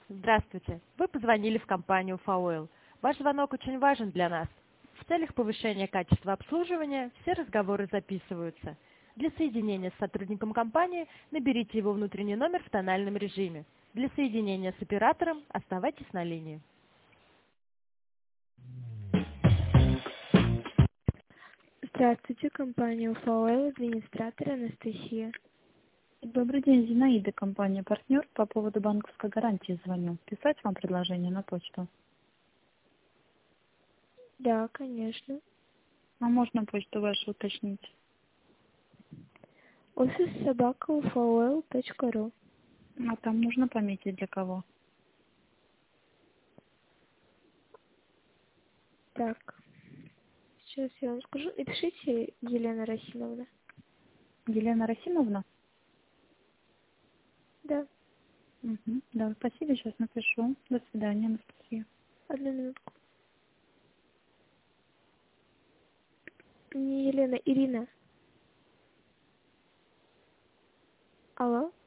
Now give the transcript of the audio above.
Здравствуйте. Вы позвонили в компанию Фауэл. Ваш звонок очень важен для нас. В целях повышения качества обслуживания все разговоры записываются. Для соединения с сотрудником компании наберите его внутренний номер в тональном режиме. Для соединения с оператором оставайтесь на линии. Здравствуйте, компания Фауэл, администратор Анастасия. Добрый день, Зинаида, компания «Партнер». По поводу банковской гарантии звоню. Писать вам предложение на почту? Да, конечно. А можно почту вашу уточнить? office@ufol.ru. А там нужно пометить для кого? Так, сейчас я вам скажу. Напишите Елена Расимовна. Елена Расимовна? Да, Угу. Да, спасибо, сейчас напишу. До свидания, Анастасия. одну минутку. Не Елена, Ирина. Алло?